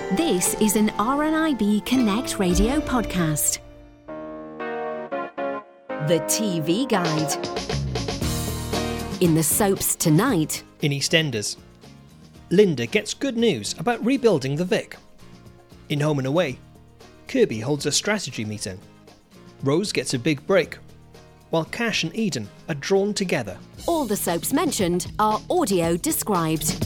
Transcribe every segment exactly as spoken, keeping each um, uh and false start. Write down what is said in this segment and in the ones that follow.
This is an R N I B Connect radio podcast. The T V Guide. In the soaps tonight. In EastEnders, Linda gets good news about rebuilding the Vic. In Home and Away, Kirby holds a strategy meeting. Rose gets a big break, while Cash and Eden are drawn together. All the soaps mentioned are audio described.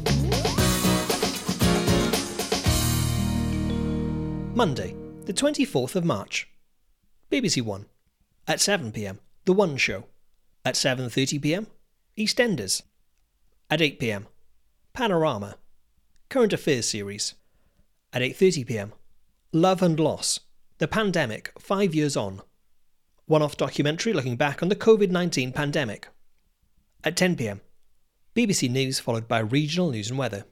Monday, the twenty-fourth of March. B B C One. At seven p m, The One Show. At seven thirty p m, EastEnders. At eight p m, Panorama. Current Affairs series. At eight thirty p m, Love and Loss. The Pandemic, Five Years On. One-off documentary looking back on the covid nineteen pandemic. At ten p m, B B C News followed by regional news and weather.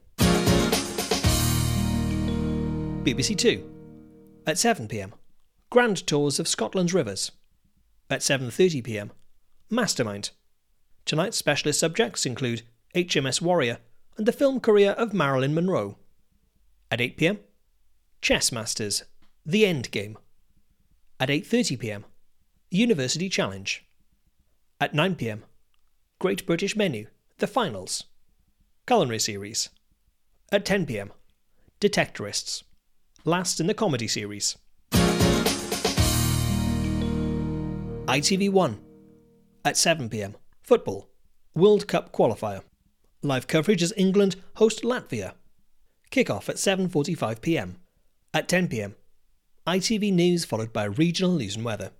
B B C Two. At seven p m, Grand Tours of Scotland's Rivers. At seven thirty p m, Mastermind. Tonight's specialist subjects include H M S Warrior and the film career of Marilyn Monroe. At eight p m, Chess Masters, The End Game. At eight thirty p m, University Challenge. At nine p m, Great British Menu, The Finals. Culinary Series. At ten p m, Detectorists. Last in the comedy series. I T V One. At seven p m, Football. World Cup Qualifier. Live coverage as England host Latvia. Kick-off at seven forty-five p m. At ten p m, I T V News followed by regional news and weather.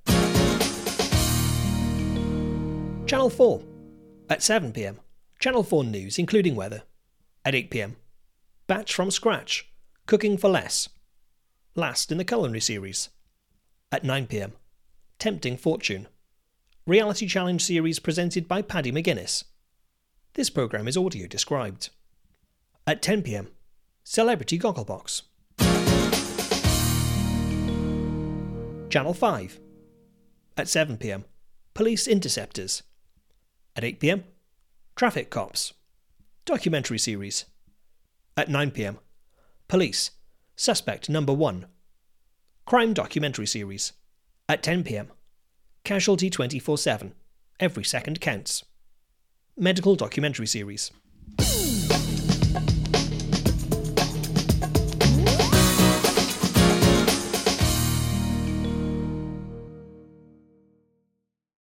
Channel four. At seven p m, Channel four News including weather. At eight p m, Batch from Scratch. Cooking for Less. Last in the culinary series. At nine p m, Tempting Fortune. Reality challenge series presented by Paddy McGuinness. This programme is audio described. At ten p m, Celebrity Gogglebox. Channel five. At seven p m, Police Interceptors. At eight p m, Traffic Cops. Documentary series. At nine p m, Police. Suspect Number One. Crime documentary series. At ten p m, Casualty twenty-four seven. Every second counts. Medical documentary series.